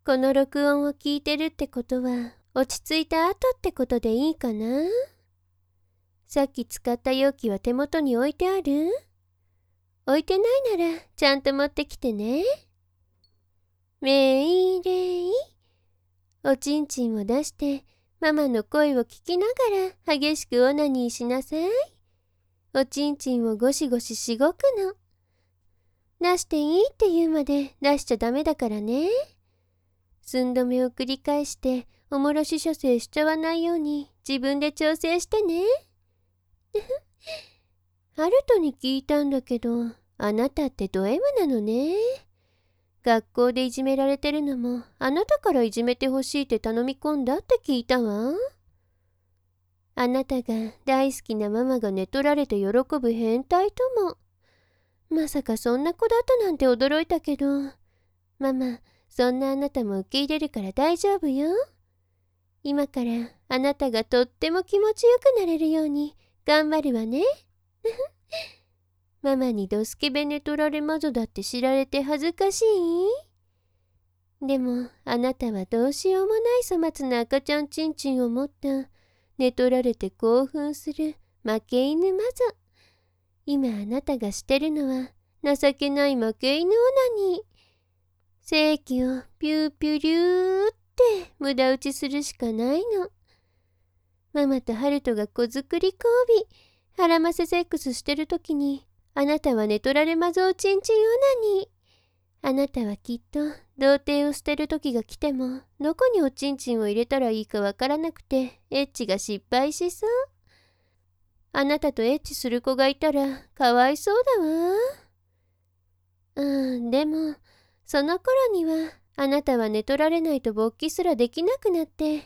この録音を聞いてるってことは、落ち着いた後ってことでいいかな？さっき使った容器は手元に置いてある？置いてないなら、ちゃんと持ってきてね。命令。おちんちんを出して、ママの声を聞きながら激しくオナニーしなさい。おちんちんをゴシゴシしごくの。出していいって言うまで出しちゃダメだからね。寸止めを繰り返しておもらし射精しちゃわないように自分で調整してね。ハルトに聞いたんだけど、あなたってド M なのね。学校でいじめられてるのもあなたからいじめてほしいって頼み込んだって聞いたわ。あなたが大好きなママが寝取られて喜ぶ変態とも。まさかそんな子だったなんて驚いたけど、ママ、そんなあなたも受け入れるから大丈夫よ。今からあなたがとっても気持ちよくなれるように頑張るわね。ママにドスケベ寝取られ魔女だって知られて恥ずかしい？でもあなたはどうしようもない粗末な赤ちゃんちんちんを持った寝取られて興奮する負け犬魔女。今あなたがしてるのは情けない負け犬オナニー。精液をピューピュリューって無駄打ちするしかないの。ママとハルトが子作り交尾、腹ませセックスしてるときに、あなたは寝取られ魔像ちんちんオナニー。あなたはきっと童貞を捨てるときが来ても、どこにおちんちんを入れたらいいかわからなくて、エッチが失敗しそう。あなたとエッチする子がいたらかわいそうだわ。でも、その頃には、あなたは寝取られないと勃起すらできなくなって、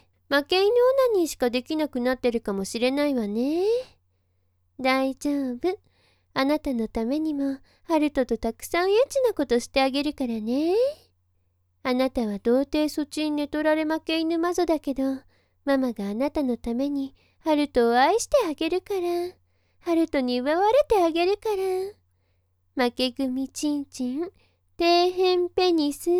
負け犬オナニーしかできなくなってるかもしれないわね。大丈夫。あなたのためにも、ハルトとたくさんエッチなことしてあげるからね。あなたは童貞そちん寝取られ負け犬魔女だけど、ママがあなたのために、ハルトを愛してあげるから。ハルトに奪われてあげるから。負け組ちんちん。底辺ペニス。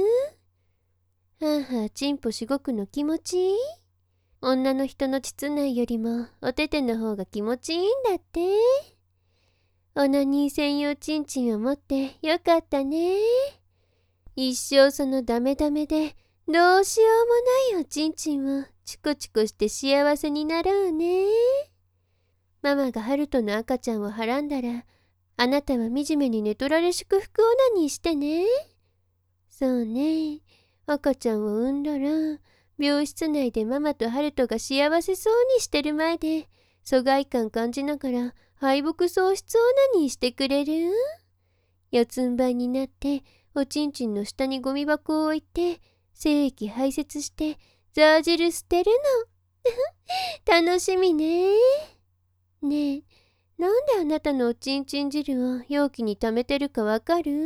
チンポしごくの気持ちいい？女の人の膣内よりもおてての方が気持ちいいんだって。オナニー専用チンチンを持ってよかったね。一生そのダメダメでどうしようもないおちんちんをチコチコして幸せになろうね。ママがハルトの赤ちゃんをはらんだら、あなたは惨めに寝取られ祝福オナニーしてね。そうね。赤ちゃんを産んだら、病室内でママとハルトが幸せそうにしてる前で、疎外感感じながら敗北喪失オナニーしてくれる？四つん這いになって、おちんちんの下にゴミ箱を置いて、精液排泄して、ザー汁捨てるの。楽しみね。ねえ、なんであなたのおちんちん汁を容器に溜めてるかわかる？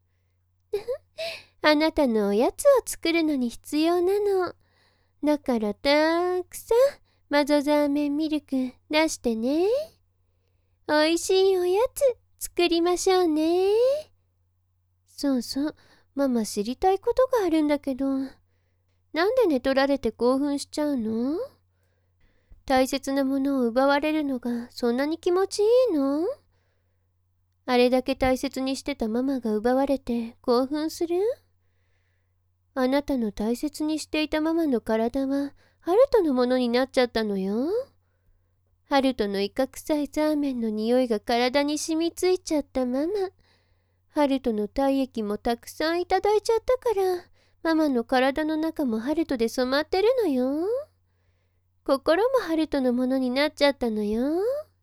あなたのおやつを作るのに必要なの。だからたくさんマゾザーメンミルク出してね。おいしいおやつ作りましょうね。そうそう、ママ知りたいことがあるんだけど。なんで寝取られて興奮しちゃうの？大切なものを奪われるのがそんなに気持ちいいの？あれだけ大切にしてたママが奪われて興奮する？あなたの大切にしていたママの体はハルトのものになっちゃったのよ。ハルトのイカ臭いザーメンの匂いが体に染みついちゃったママ。ハルトの体液もたくさんいただいちゃったから、ママの体の中もハルトで染まってるのよ。心もハルトのものになっちゃったのよ。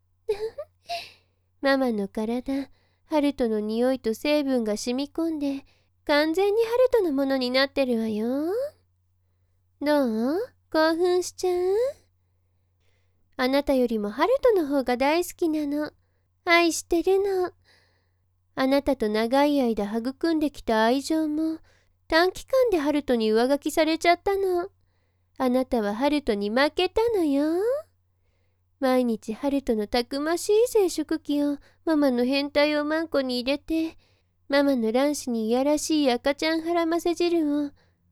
ママの体、ハルトの匂いと成分が染み込んで、完全にハルトのものになってるわよ。どう？興奮しちゃう？あなたよりもハルトの方が大好きなの。愛してるの。あなたと長い間育んできた愛情も短期間でハルトに上書きされちゃったの。あなたはハルトに負けたのよ。毎日ハルトのたくましい生殖器をママの変態をマンコに入れて、ママの卵子にいやらしい赤ちゃん腹ませ汁を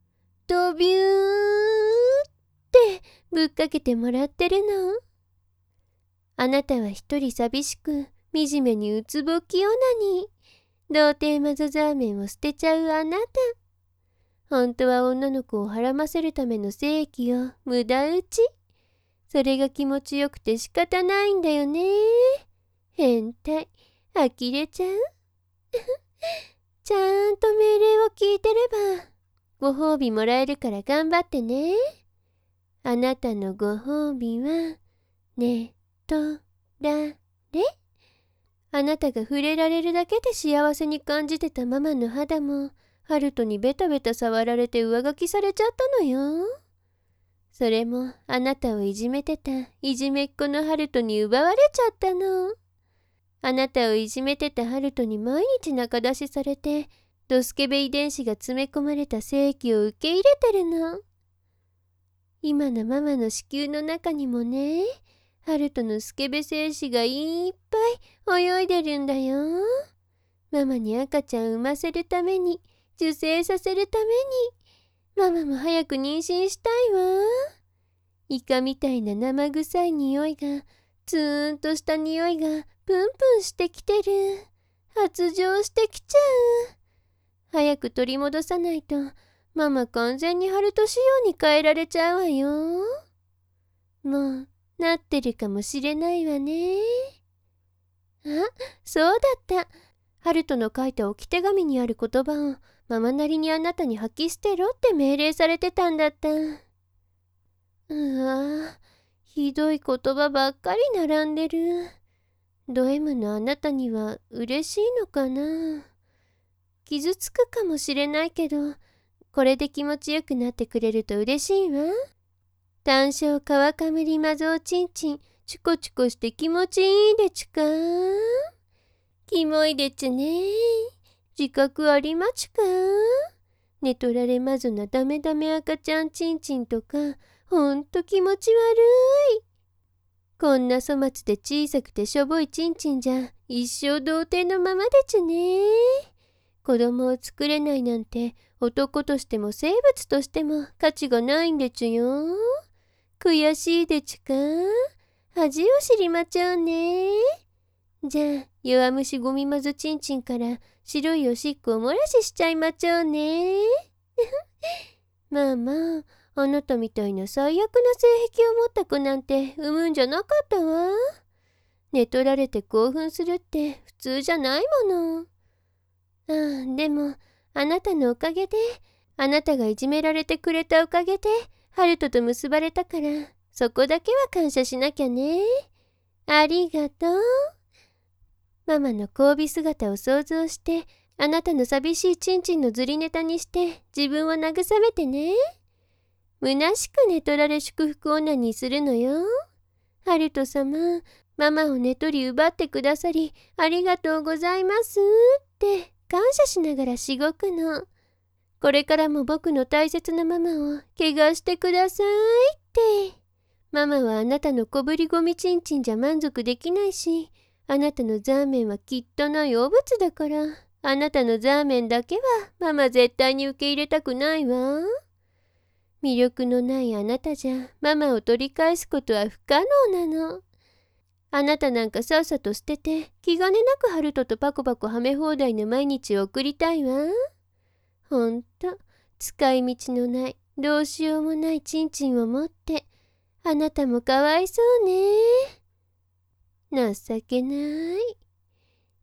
とビューってぶっかけてもらってるの。あなたは一人寂しく惨めにうつぼきよなに、童貞マゾザーメンを捨てちゃうあなた。本当は女の子をはらませるための正義を無駄打ち。それが気持ちよくて仕方ないんだよね。変態、呆れちゃうちゃんと命令を聞いてれば、ご褒美もらえるから頑張ってね。あなたのご褒美は、ねとられ。あなたが触れられるだけで幸せに感じてたママの肌も、ハルトにベタベタ触られて上書きされちゃったのよ。それもあなたをいじめてたいじめっ子のハルトに奪われちゃったの。あなたをいじめてたハルトに毎日仲出しされて、ドスケベ遺伝子が詰め込まれた正気を受け入れてるの。今のママの子宮の中にもね、ハルトのスケベ精子がいっぱい泳いでるんだよ。ママに赤ちゃん産ませるために、受精させるために、ママも早く妊娠したいわ。イカみたいな生臭い匂いが、ツーンとした匂いがプンプンしてきてる。発情してきちゃう。早く取り戻さないと、ママ完全にハルト仕様に変えられちゃうわよ。もう、なってるかもしれないわね。あ、そうだった。ハルトの書いた置き手紙にある言葉を、ママなりにあなたに吐き捨てろって命令されてたんだった。うわ、ひどい言葉ばっかり並んでる。ド M のあなたには嬉しいのかな。傷つくかもしれないけど、これで気持ちよくなってくれると嬉しいわ。単焦川かむりまぞうちんちん、チュコチュコして気持ちいいでちゅか。キモいでちゅね。自覚ありまちゅか。寝取られまずなダメダメ赤ちゃんちんちんとか、ほんと気持ち悪い。こんな粗末で小さくてしょぼいちんちんじゃ一生童貞のままでちゅね。子供を作れないなんて男としても生物としても価値がないんでちゅよ。悔しいでちゅか。恥を知りまちゃうね。じゃあ弱虫ゴミまずちんちんから白いおしっこを漏らしちゃいまちゃうね。まあまあ、あなたみたいな最悪な性癖を持った子なんて産むんじゃなかったわ。寝取られて興奮するって普通じゃないもの。ああ、でもあなたのおかげで、あなたがいじめられてくれたおかげでハルトと結ばれたから、そこだけは感謝しなきゃね。ありがとう。ママの交尾姿を想像して、あなたの寂しいちんちんのずりネタにして自分を慰めてね。虚しく寝取られ祝福女にするのよ。ハルト様、ママを寝取り奪ってくださりありがとうございますって感謝しながらしごくの。これからも僕の大切なママを怪我してくださいって。ママはあなたの小ぶりゴミちんちんじゃ満足できないし、あなたのザーメンはきっとない汚物だから、あなたのザーメンだけはママ絶対に受け入れたくないわ。魅力のないあなたじゃママを取り返すことは不可能なの。あなたなんかさっさと捨てて気兼ねなくハルトとパコパコはめ放題の毎日を送りたいわ。ほんと使い道のないどうしようもないちんちんを持って、あなたもかわいそうね。情けない。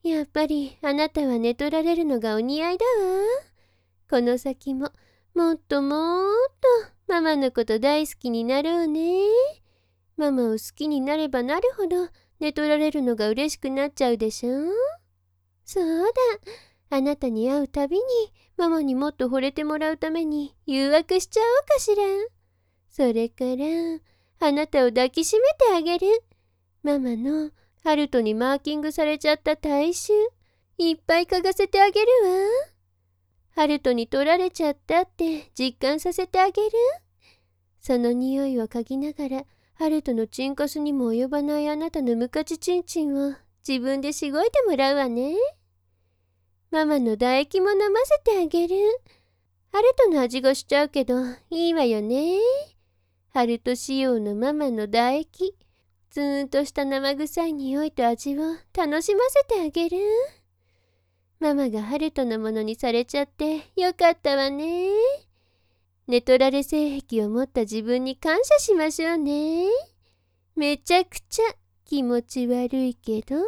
やっぱりあなたは寝取られるのがお似合いだわ。この先ももっともっとママのこと大好きになろうね。ママを好きになればなるほど寝取られるのが嬉しくなっちゃうでしょ。そうだ、あなたに会うたびにママにもっと惚れてもらうために誘惑しちゃおうかしら。それからあなたを抱きしめてあげる。ママのハルトにマーキングされちゃった体臭いっぱい嗅がせてあげるわ。ハルトに取られちゃったって実感させてあげる。その匂いを嗅ぎながらハルトのチンカスにも及ばないあなたのムカチチンチンを自分でしごいてもらうわね。ママの唾液も飲ませてあげる。 ハルトの味がしちゃうけど、いいわよね。ハルト仕様のママの唾液。ツーンとした生臭い匂いと味を楽しませてあげる。ママがハルトのものにされちゃってよかったわね。ネトラレ性癖を持った自分に感謝しましょうね。めちゃくちゃ気持ち悪いけど。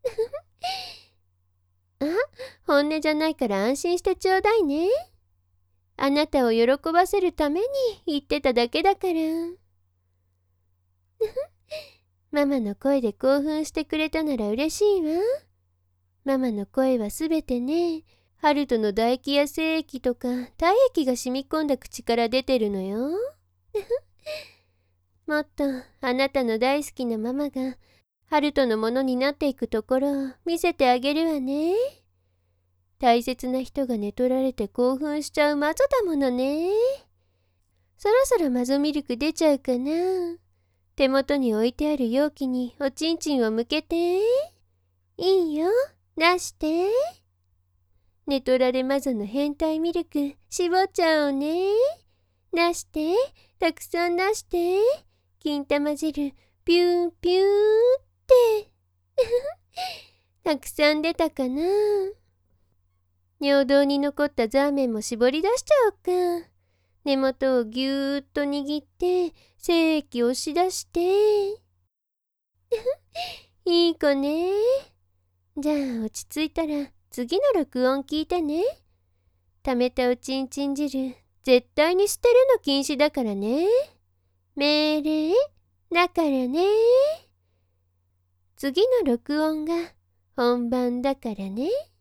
あ、本音じゃないから安心してちょうだいね。あなたを喜ばせるために言ってただけだから。ママの声で興奮してくれたなら嬉しいわ。ママの声はすべてね、ハルトの唾液や精液とか体液が染み込んだ口から出てるのよ。もっとあなたの大好きなママがハルトのものになっていくところを見せてあげるわね。大切な人が寝取られて興奮しちゃうマゾだものね。そろそろマゾミルク出ちゃうかな。手元に置いてある容器におちんちんを向けて。いいよ、出して。寝取られマゾの変態ミルク絞っちゃおうね。出して、たくさん出して。金玉汁ピューピューって。たくさん出たかな。尿道に残ったザーメンも絞り出しちゃおうか。根元をぎゅーっと握って精液を押し出して。いい子ね。じゃあ落ち着いたら次の録音聞いてね。溜めたおちんちん汁絶対に捨てるの禁止だからね。命令だからね。次の録音が本番だからね。